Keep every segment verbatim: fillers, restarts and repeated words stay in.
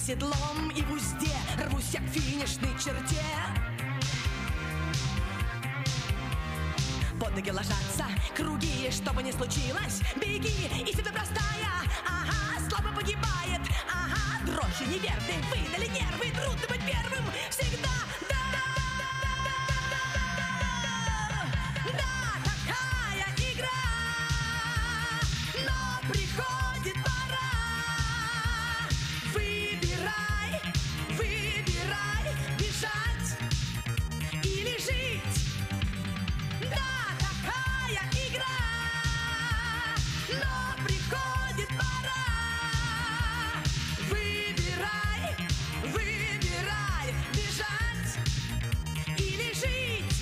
седлом и в узде рвусь я к финишной черте. Под ноги ложатся круги, что бы ни случилось, беги, истина простая, ага, слабо погибает, ага, дрожжи неверны, выдали нервы, трудно быть первым всегда, да, да, такая игра, но приходит пора, выбирай, выбирай, бежать или жить, да. Но приходит пора, выбирай, выбирай, бежать или жить.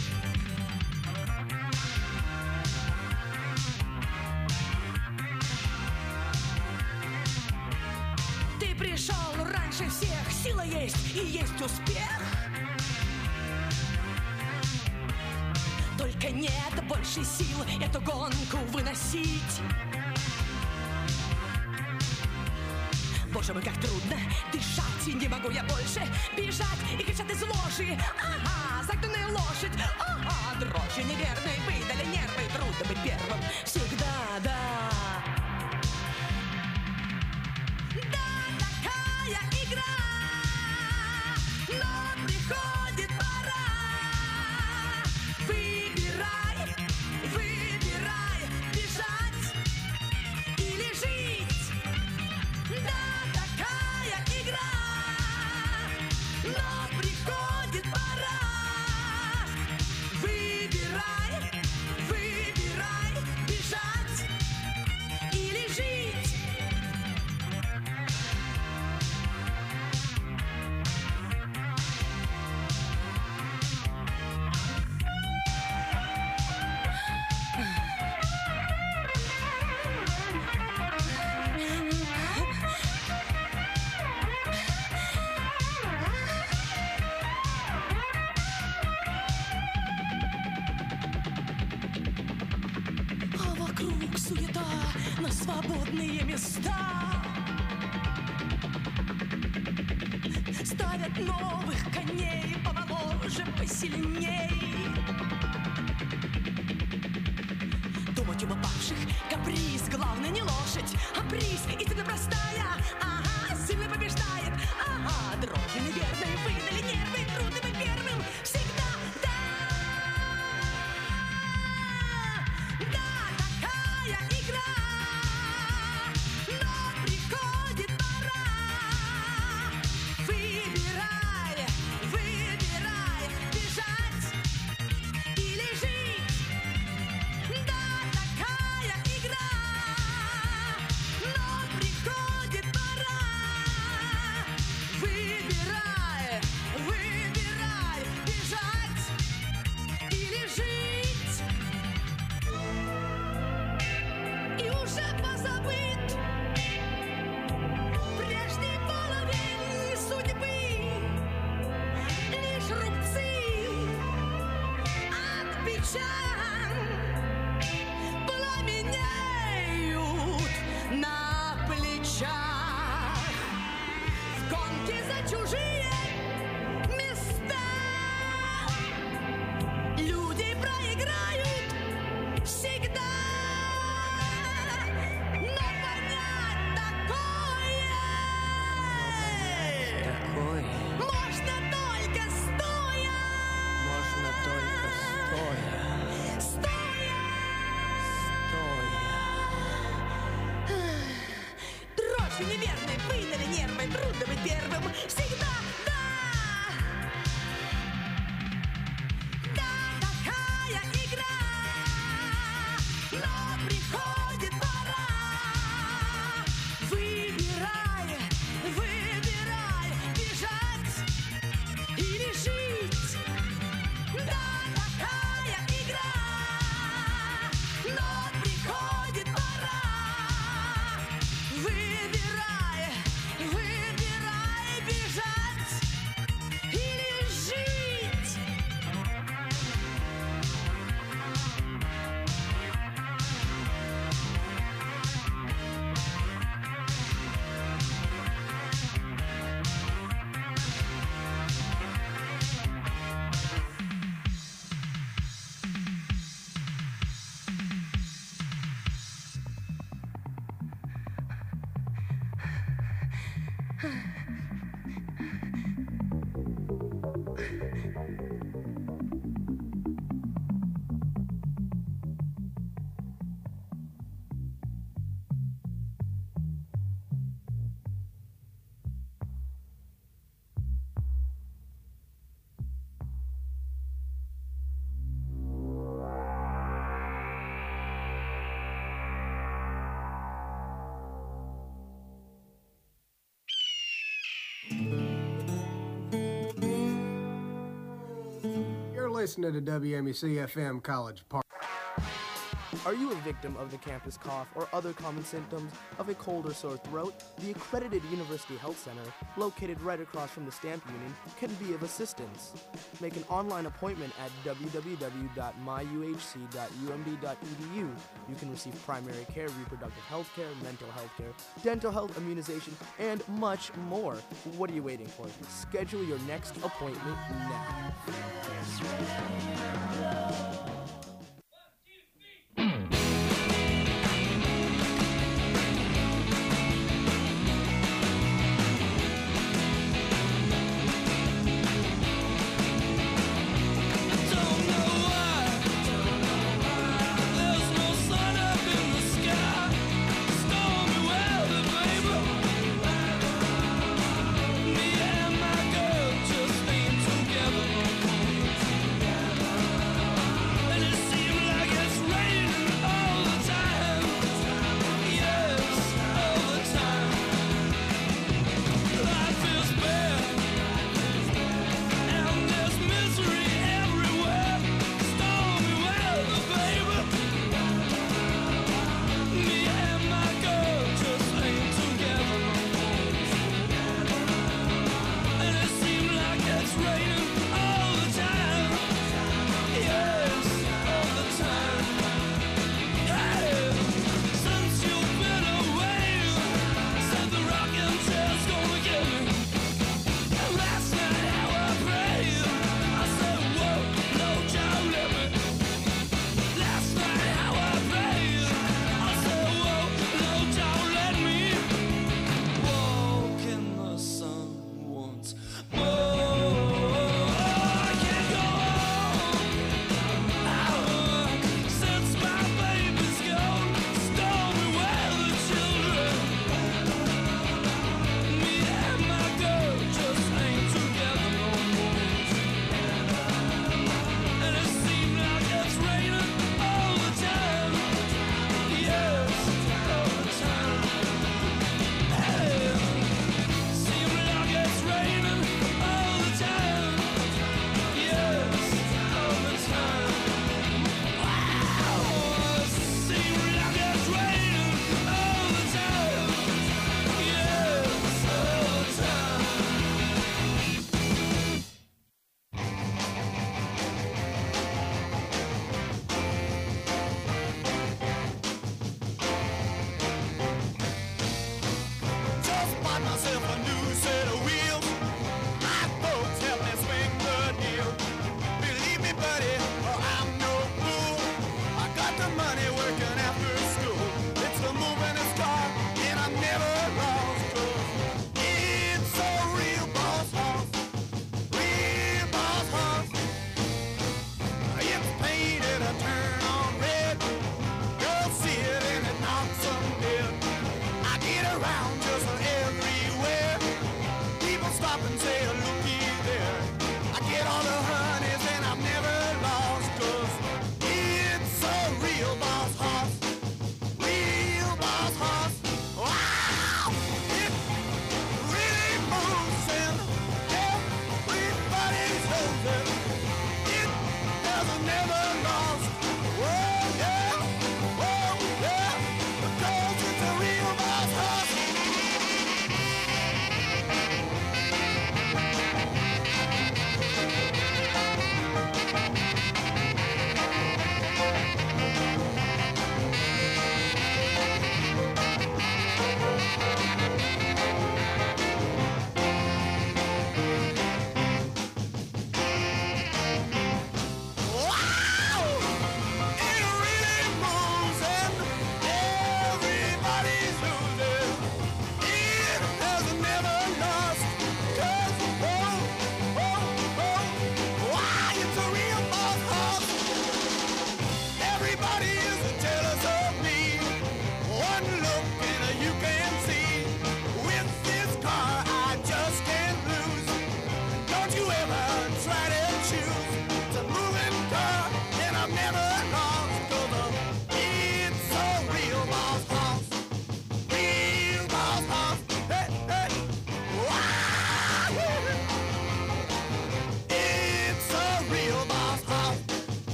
Ты пришел раньше всех, сила есть и есть успех. Только нет больше сил эту гонку выносить. Боже мой, как трудно дышать, не могу я больше бежать и кричать из ложи. Ага, загнанная лошадь, ага, дрожжи неверные, выдали нервы, трудно быть первым всегда, да. Да, такая игра, но приходит пора, выбирай, выбирай, бежать или жить. Да, такая игра, но приходит пора, выбирай, выбирай, бежать или жить. А вокруг суета на свободные места. Ставят новых коней помоложе, посильней. Думать об упавших каприз, главное не лошадь, а приз. Истина простая, ага, сильно побеждает, ага, дрожжи неверные, выдали нервы, трудно быть первым всегда, да. Да, такая игра, но приходит пора, выбирай, выбирай, бежать или жить. Да, такая игра, но приходит пора, выбирай, выбирай, бежать или жить. Listening to W M E C F M College Park. Are you a victim of the campus cough or other common symptoms of a cold or sore throat? The accredited University Health Center, located right across from the Stamp Union, can be of assistance. Make an online appointment at w w w dot my u h c dot u m d dot e d u. You can receive primary care, reproductive health care, mental health care, dental health, immunization, and much more. What are you waiting for? Schedule your next appointment now. Together.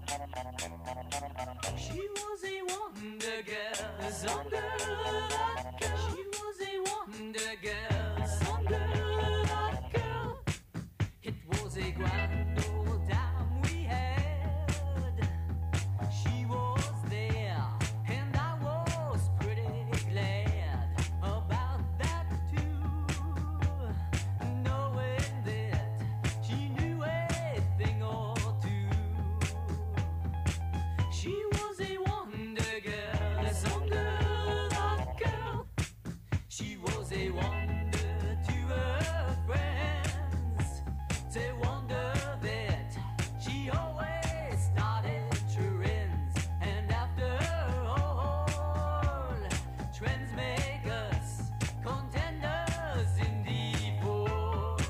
She was a wonder girl, some girl, that girl. She was a wonder girl, some girl, that girl. It was a grand old time we had. She was there, and I was pretty glad about that too. Knowing that she knew a thing or two. She was a wonder girl, some girl, that girl. She was a wonder to her friends. They wonder that she always started trends. And after all, trends make us contenders in default.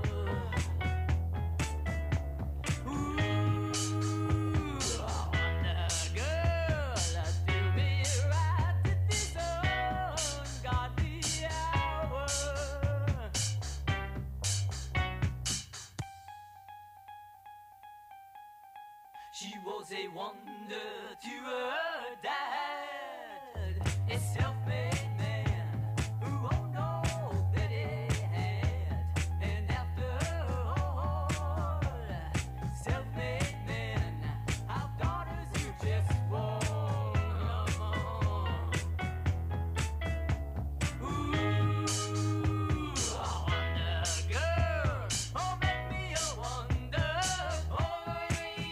Ooh, I wonder, girl, do me right at this ungodly hour. She was a wonder to her dad, a self-made man who owned all that he had. And after all, self-made men have daughters who just won't come on. Ooh, I wonder, girl, oh, make me a wonder boy.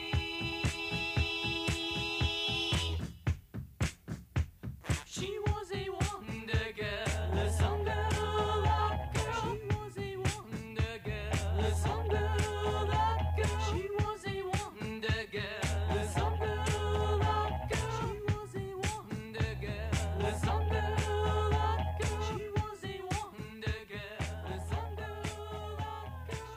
She was a wonder girl, some girl, that girl. She was a wonder girl, some girl, that girl. She was a wonder girl, some girl, that girl. She was a wonder girl, some girl, that girl. She was a wonder girl, some girl, that girl. She was a wonder girl,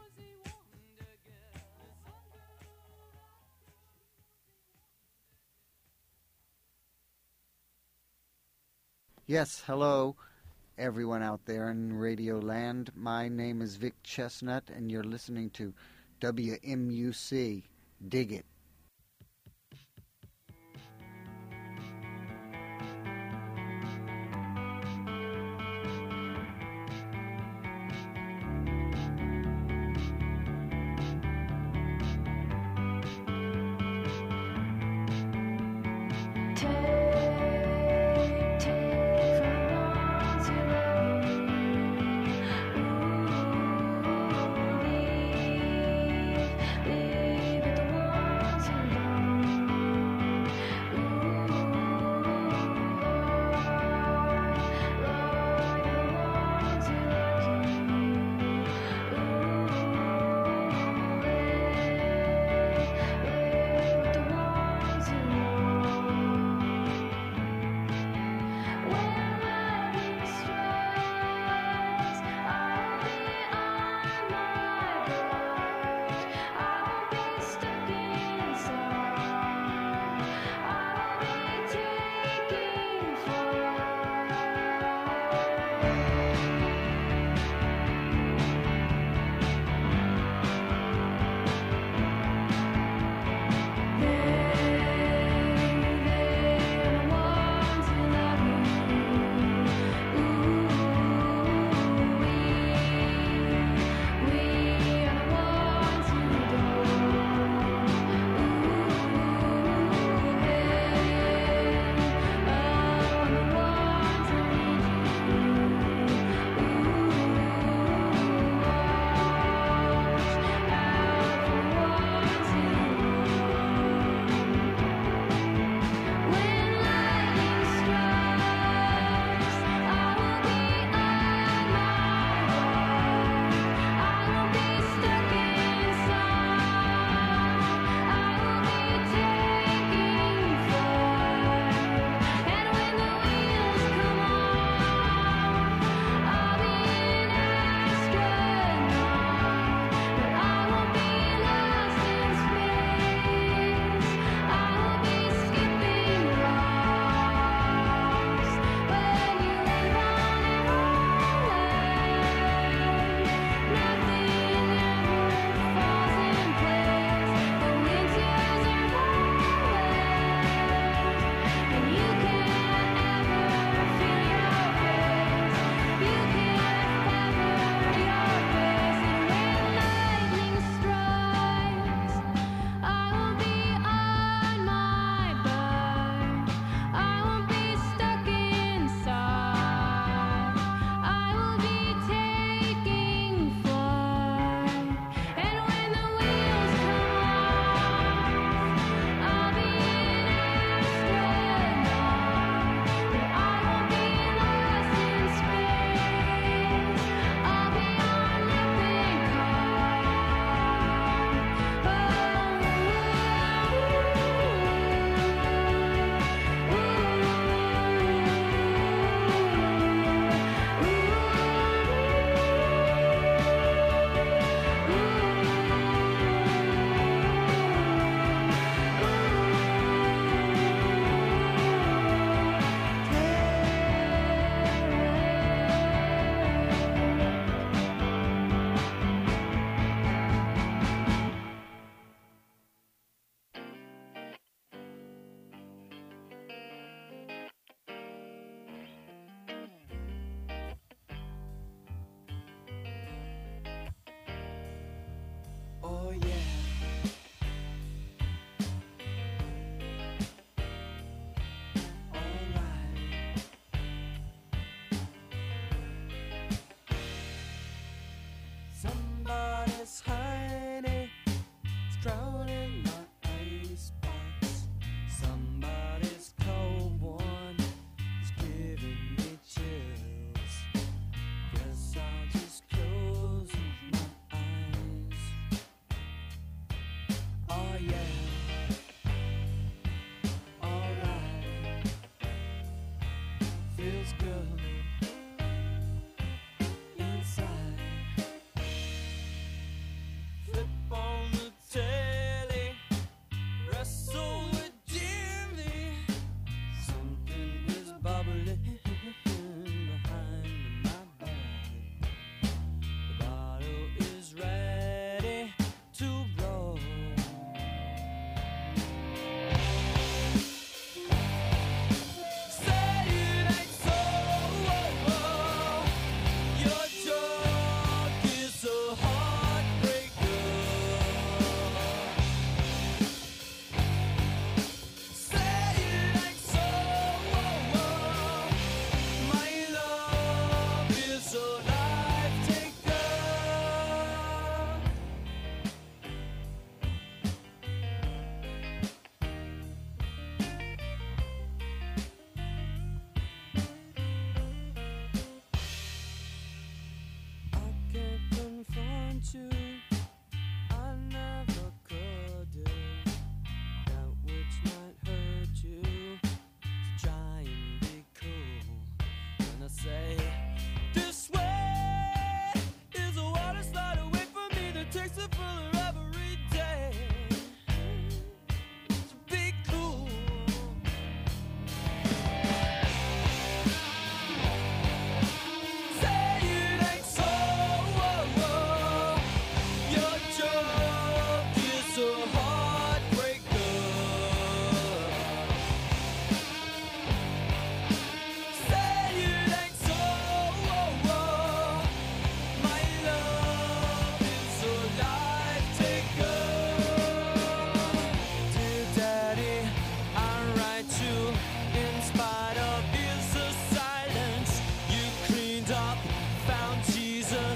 Yes, hello, everyone out there in Radio Land. My name is Vic Chestnut, and you're listening to W M U C. Dig it. Leave it the one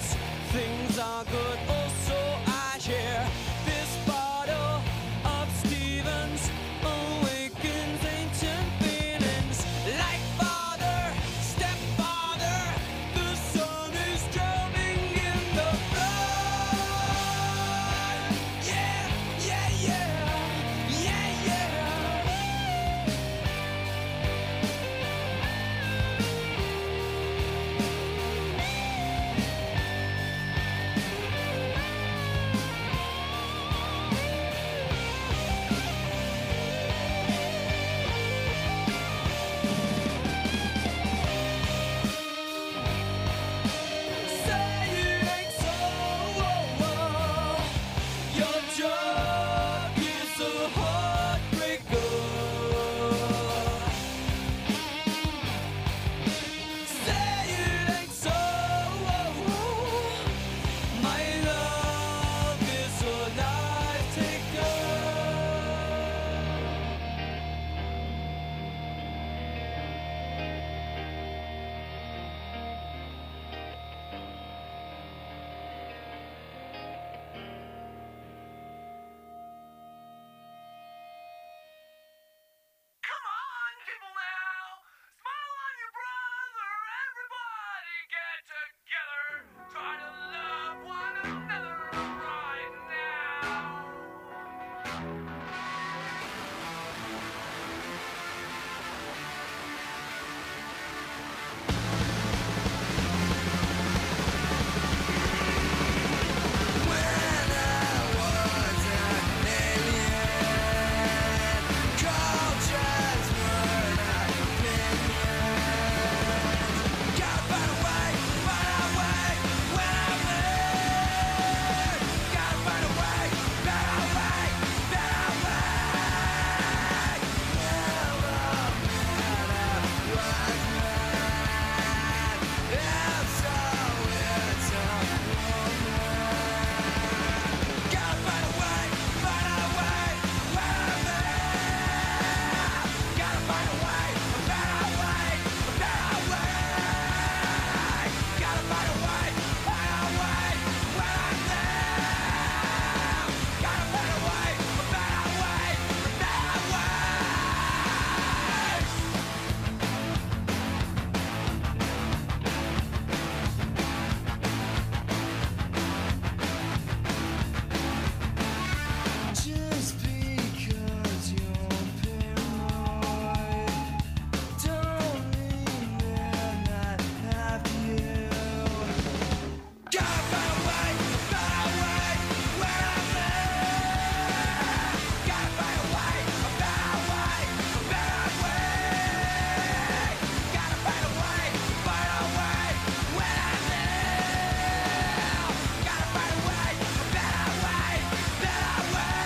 Stevens. Things are good, also I hear. This bottle of Stevens awakens ancient feelings. Like father, stepfather, the sun is drowning in the blood. Yeah, yeah, yeah, yeah, yeah. Say it ain't so. Your drug is a heartbreaker. Say it ain't so. My love is a life taker. Come on, people now! Smile on your brother! Everybody get together! Try to love one another right now! When I was an alien, cultures were not opinions. Gotta find a way, find a way when I'm there. Gotta find a way, better way, better way. Never matter what's mine. If so, it's a Gotta find a way, find a way when I'm there. Gotta find a way, a better way, a better way. Gotta find a way, find a way when I'm there. Gotta find a way, a better way, a better way. Just because you're paranoid, don't mean they're not happy. Gotta find a way, find a way when I'm there. Gotta find a way, a better way, a better way. Gotta find a way, find a way when I'm there. Gotta find a way, a better way, better way.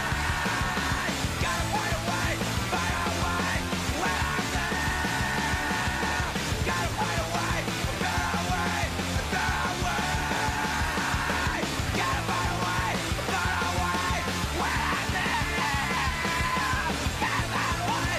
Gotta find a way, find a way when I'm there. Gotta find a way, a better way, a better way. Gotta find a way, a better way when I'm there. Better way.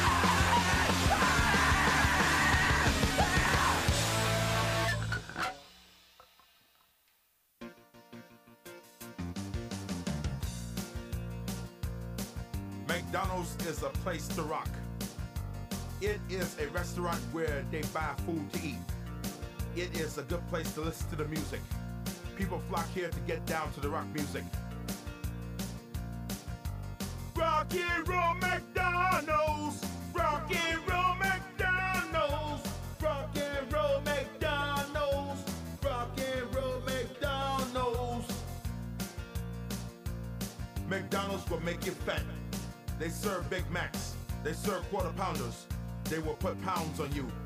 McDonald's is a place to rock. It is a restaurant where they buy food to eat. It is a good place to listen to the music. People flock here to get down to the rock music. Rock and roll McDonald's. Rock and roll McDonald's. Rock and roll McDonald's. Rock and roll McDonald's. McDonald's will make you fat. They serve Big Macs. They serve quarter pounders. They will put pounds on you.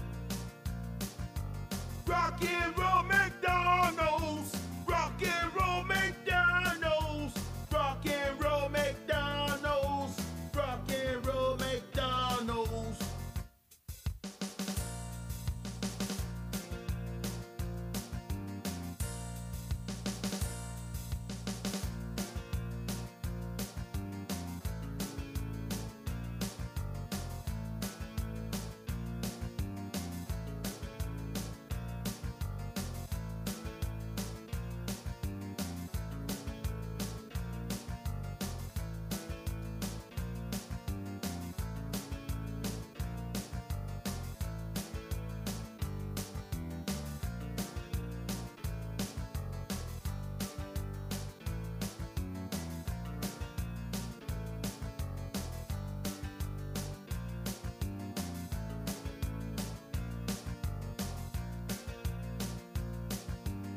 Rock and roll McDonald's. Rock and roll McDonald's. Rock and roll McDonald's. Rock and roll McDonald's.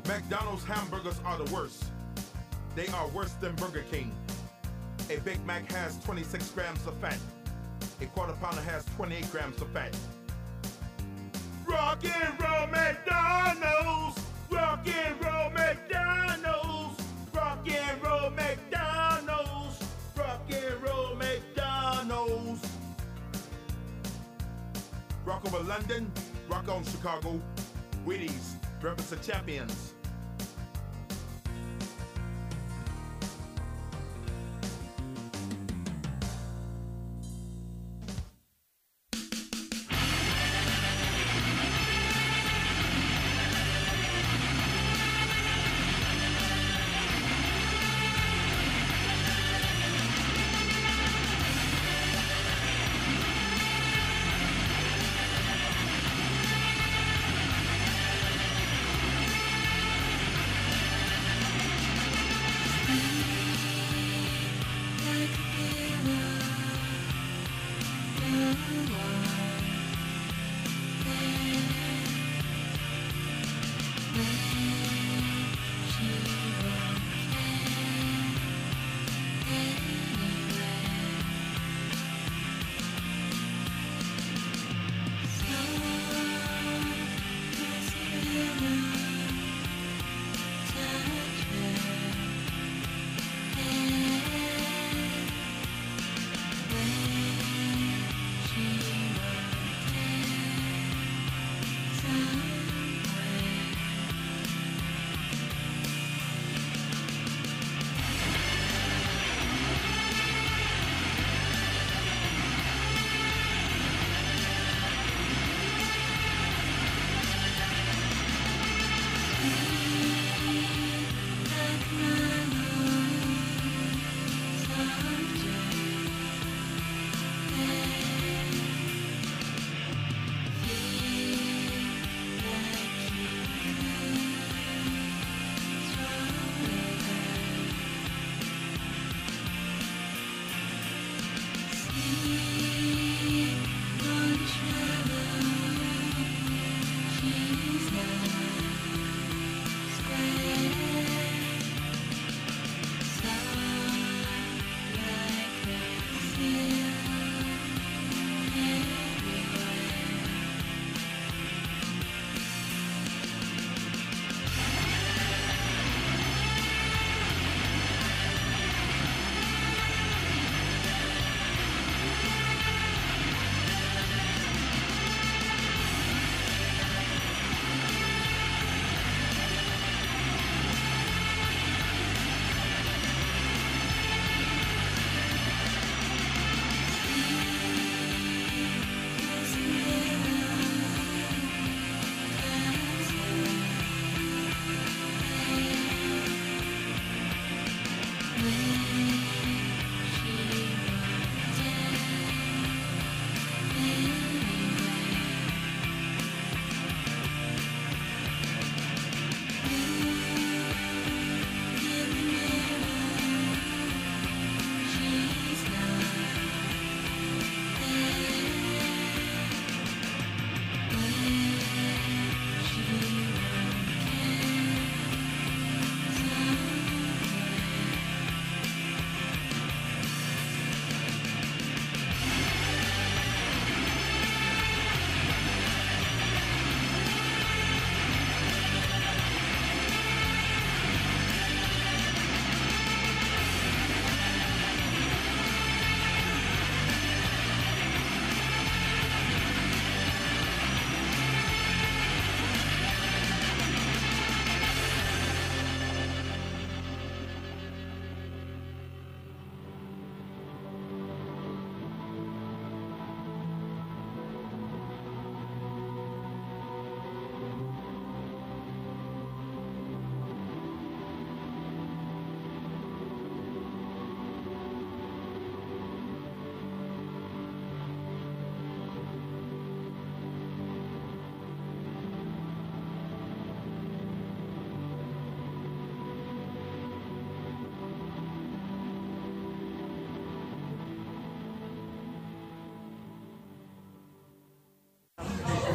McDonald's hamburgers are the worst. They are worse than Burger King. A Big Mac has twenty-six grams of fat. A quarter pounder has twenty-eight grams of fat. Rock and roll McDonald's! Rock and roll McDonald's! Rock and roll McDonald's! Rock and roll McDonald's! Rock over London, rock on Chicago. Wheaties, represent champions.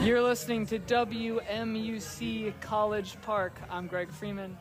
You're listening to W M U C College Park. I'm Greg Freeman.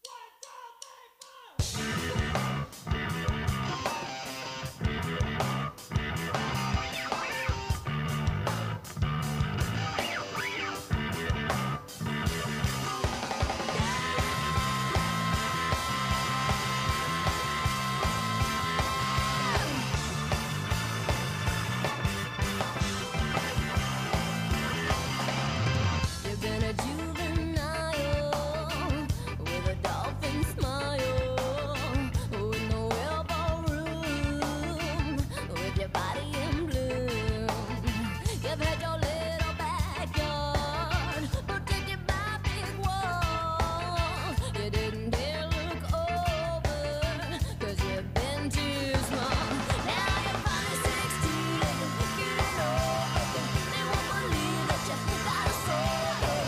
You've been a juvenile with a dolphin smile, with no elbow room, with your body in bloom. You've had your little backyard protected by big walls. You didn't dare look over, 'cause you've been too small. Now you're finally sixteen and you're getting old. They won't believe that you got a soul.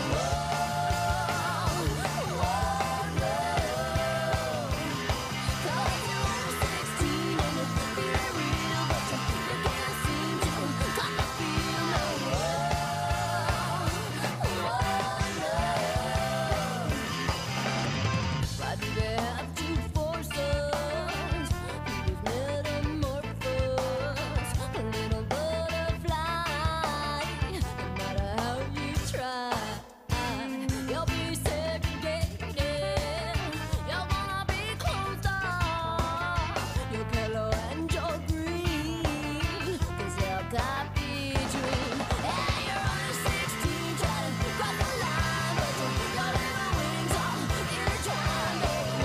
Why do they have to force us? People's metamorphose, a little butterfly. No matter how you try, you'll be segregated. You're gonna be closed off. Your yellow and your green, 'cause they'll copy dream. And you're only sixteen, trying to cross the line, but your little wings are intertwined.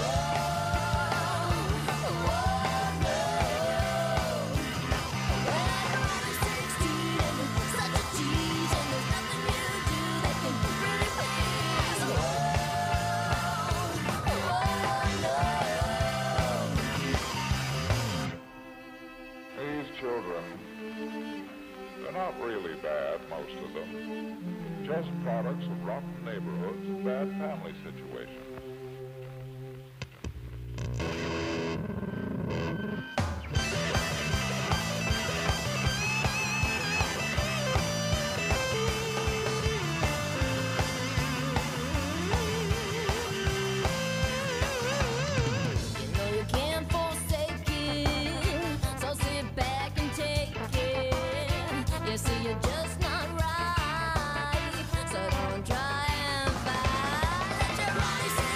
These children, they're not really bad, most of them. Just products of rotten neighborhoods and bad family situations. You know you can't forsake it, so sit back and take it. You see you're just not right, so don't try and fight. Let your body say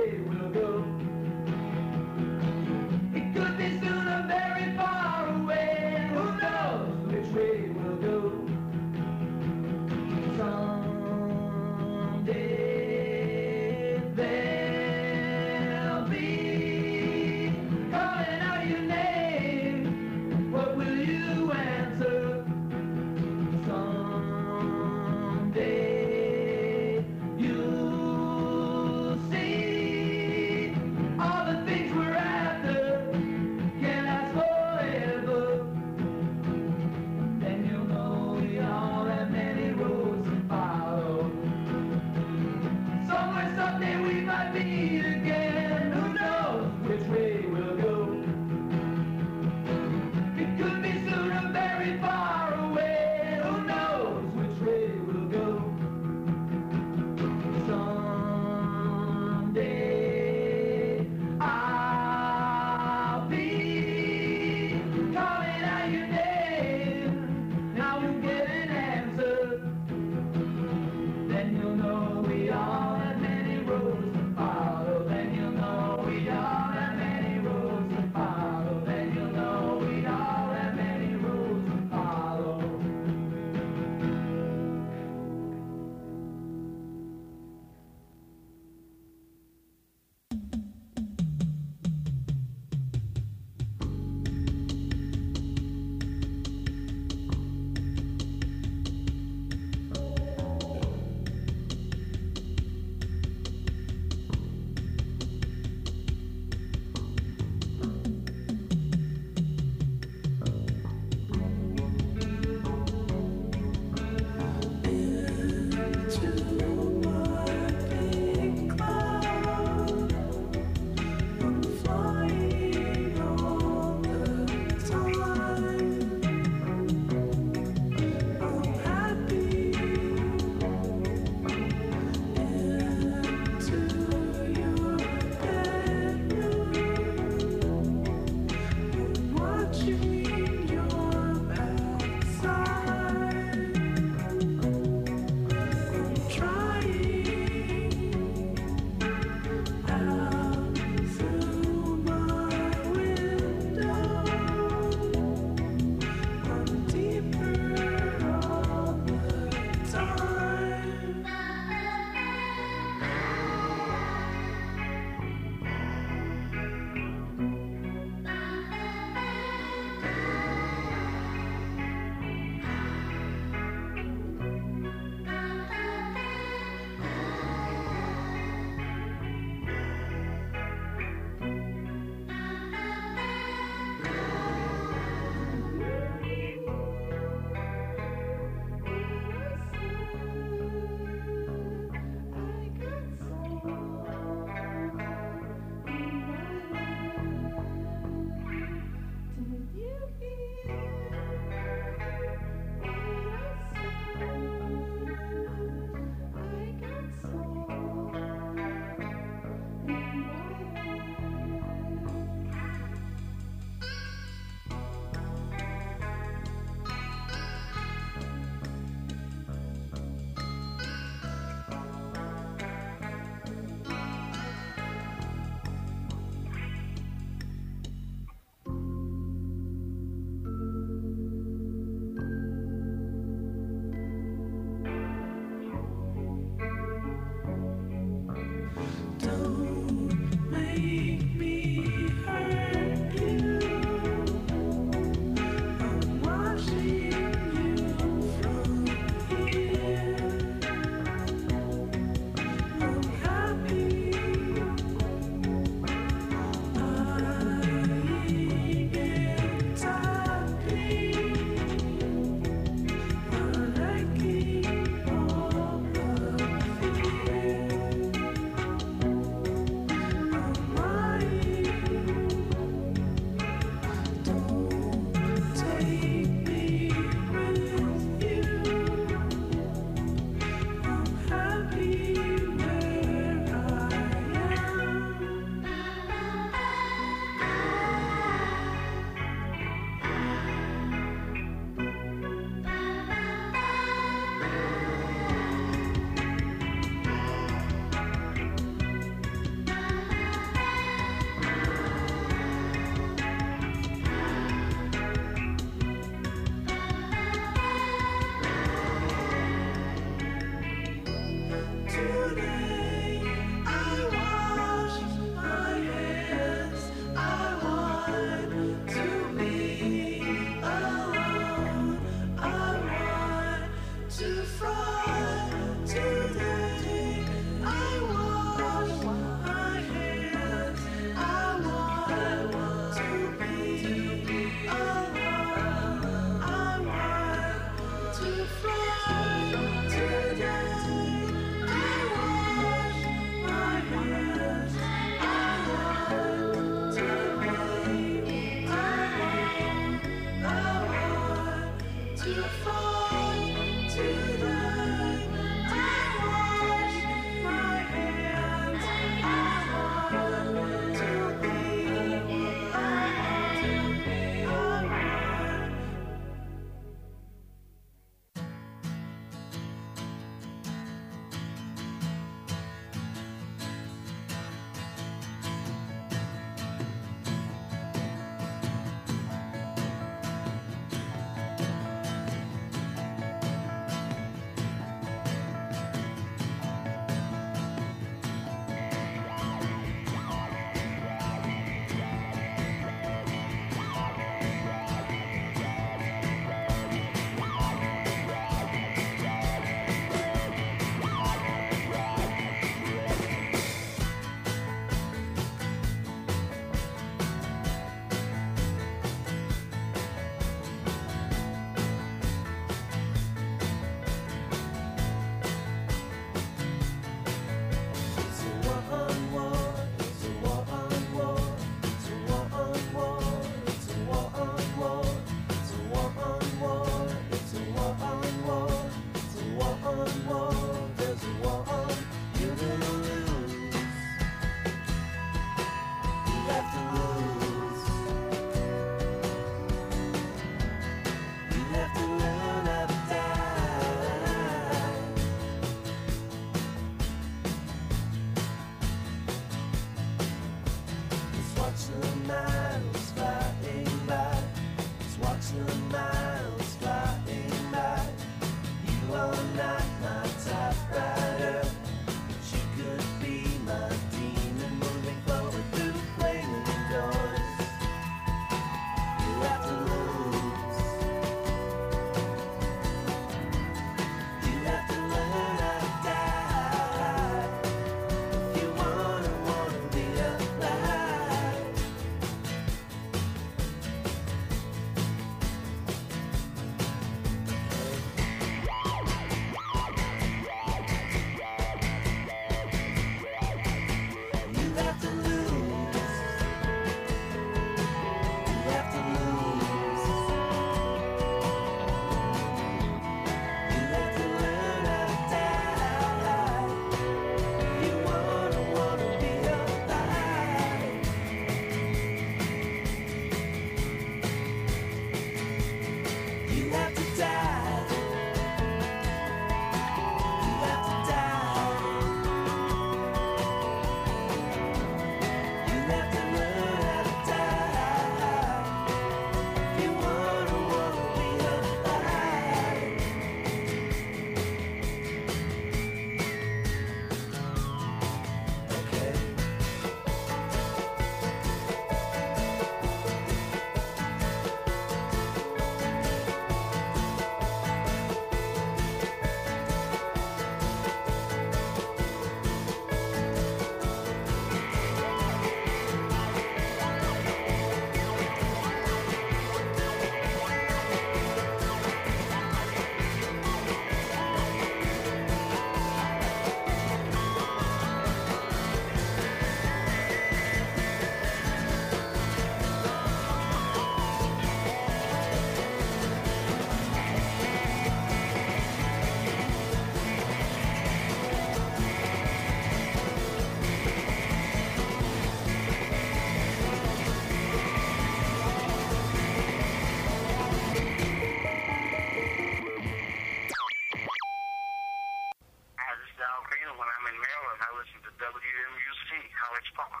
in Maryland. I listen to W M U C, College Park.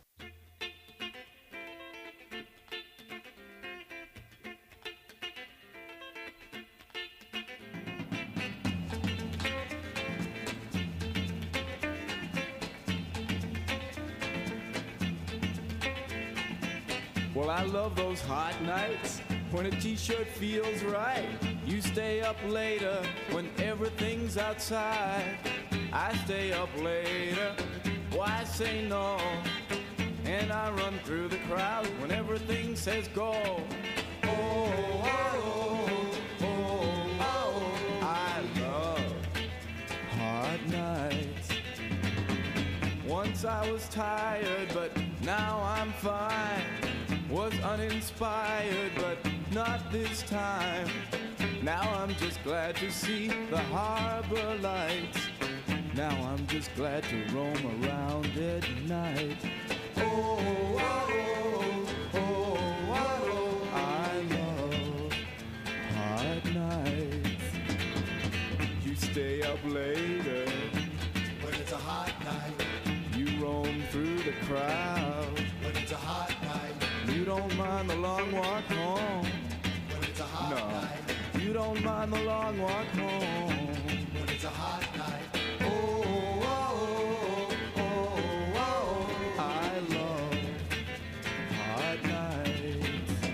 Well, I love those hot nights when a t-shirt feels right. You stay up later when everything's outside. I stay up later, why say no? And I run through the crowd when everything says go. Oh, oh, oh, oh, oh. I love hot nights. Once I was tired, but now I'm fine. Was uninspired, but not this time. Now I'm just glad to see the harbor lights. Now I'm just glad to roam around at night. Oh, oh, oh, oh, oh, I love hot nights. You stay up later when it's a hot night. You roam through the crowd when it's a hot night. You don't mind the long walk home when it's a hot no. night. You don't mind the long walk home when it's a hot night. Oh, oh, oh, oh, oh, I love hot nights.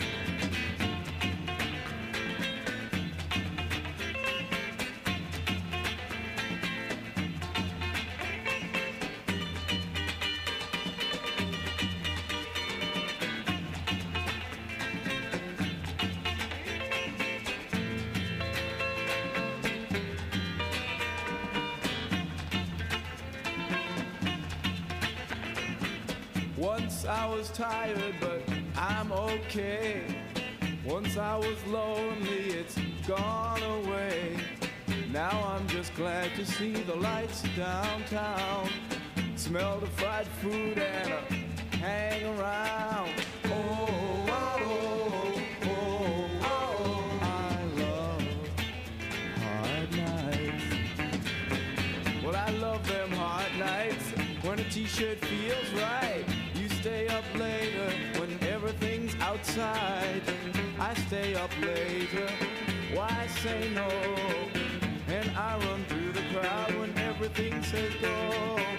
Once I was tired, but I'm okay. Once I was lonely, it's gone away. Now I'm just glad to see the lights downtown. Smell the fried food and uh, hang around. Oh, oh, oh, oh, oh, I love hot nights. Well, I love them hot nights when a t-shirt feels right. You stay up later when everything's outside. I stay up later, why say no? And I run through the crowd when everything says go.